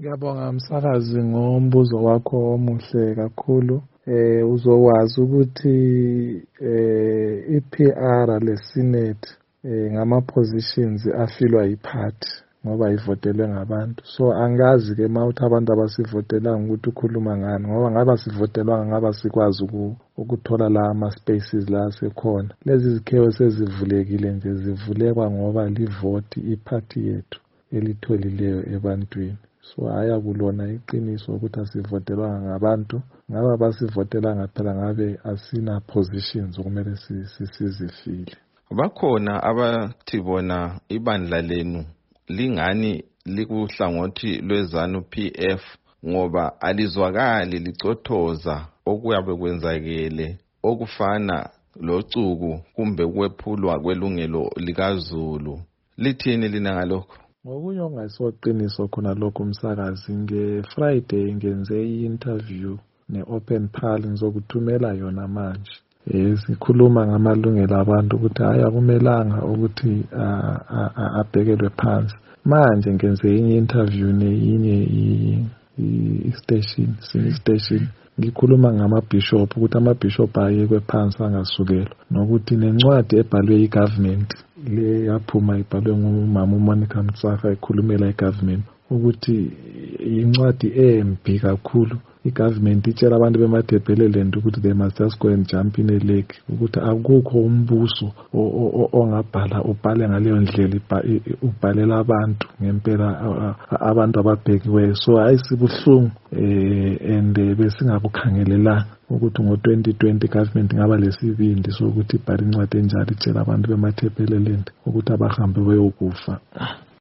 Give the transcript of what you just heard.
Ngiyabonga msakazi ngombuzo wakho omuhle kakhulu. Uzokwazi ukuthi iPR leSenate ngama-positions afilwa yiphathi ngoba ivotelwe ngabantu. So angazi ke mawuthi abantu abasivotelanga ukuthi ukhuluma ngani ngoba ngaba sivotelwanga ngaba sikwazi ukuthola la ama-spaces la sekhona. Lezi zikhewu sezivulekile nje zivulekwa ngoba livoti iphathi yethu elitholileyo ebantwini. So ayakulona iqiniso ukuthi asivotelwanga ngabantu ngaba basivotelanga phela ngabe asina positions okumele sizifile. Bakhona abathi bona ibandla lenu lingani likuhlangothi lwezanu PF ngoba alizwakali licothoza okuyabe kwenzakele okufana locuku kumbe kwephulwa kwelungelo likaZulu. Lithini lina ngalokho? Ngokunye ongayisoqiniso khona lokho msakazi, ngeFriday ngenze i-interview ne-Open Pal ngizokuthumela yona manje. Sikhuluma ngamalungelo abantu ukuthi hayi akumelanga ukuthi abhekelwe phansi. Manje ngenze inye interview neyinye i-station ngikhuluma ngama-bishop ukuthi ama-bishop ayekwe phansi angasukelwa nokuthi nencwadi ebhalwe i-government le yaphuma ibhalwe ngumama uMonica Mtsaka ekhulumela i-government ukuthi incwadi embi kakhulu. I-government itshela abantu bemaDebeleland ukuthi they must just go and jump in a lake, ukuthi akukho umbuso ongabhala ubhale ngaleyo ndlela ubhalela abantu ngempela abantu ababhekiweyo. So hayi sibuhlungu and besingakukhangelelanga ukuthi ngo-2020 government ngaba lesibindi sokuthi ibhale incwadi enjalo itshela abantu bemaDebeleland ukuthi abahambe beyokufa.